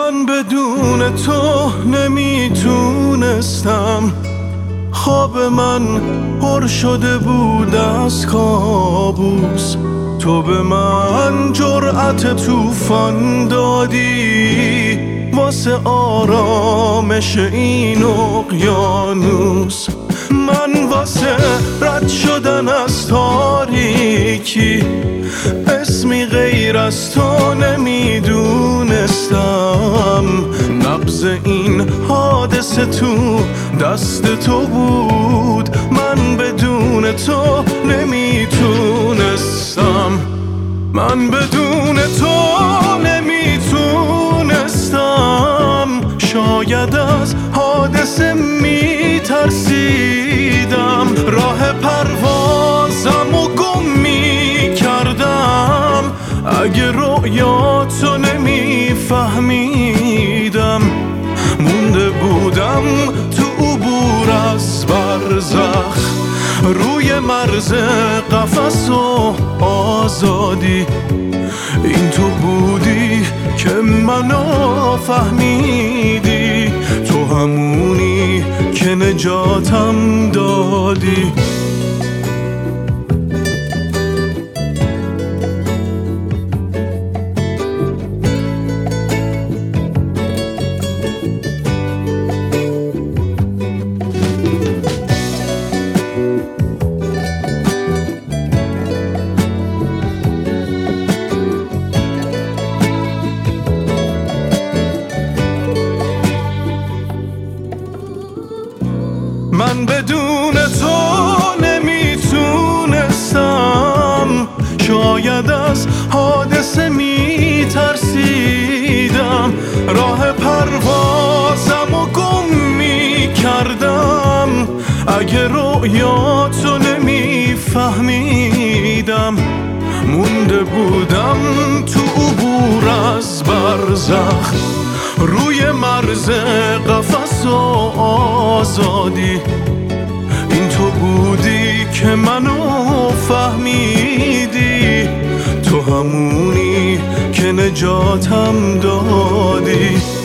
من بدون تو نمیتونستم، خواب من پر شده بود از کابوس. تو به من جرأت طوفان دادی واسه آرامش این اقیانوس. من واسه رد شدن از تاریکی اسمی غیر از تو نمیدونستم. نبض این حادثه تو دست تو بود، من بدون تو نمیتونستم. من بدون تو نمیتونستم. شاید از حادثه میترسیدم، راه پروازم و گم میکردم. اگه رویاتو نمیفهمیدم، مونده بودم تو عبور از برزخ، روی مرز قفس و آزادی. این تو بودی که منو فهمیدی، تو همونی که نجاتم دادی. من بدون تو نمیتونستم. شاید از حادثه میترسیدم، راه پروازم و گم میکردم. اگه رویاتو نمیفهمیدم، مونده بودم تو عبور از برزخ، روی مرز قفس و آزادی. این تو بودی که منو فهمیدی، تو همونی که نجاتم دادی.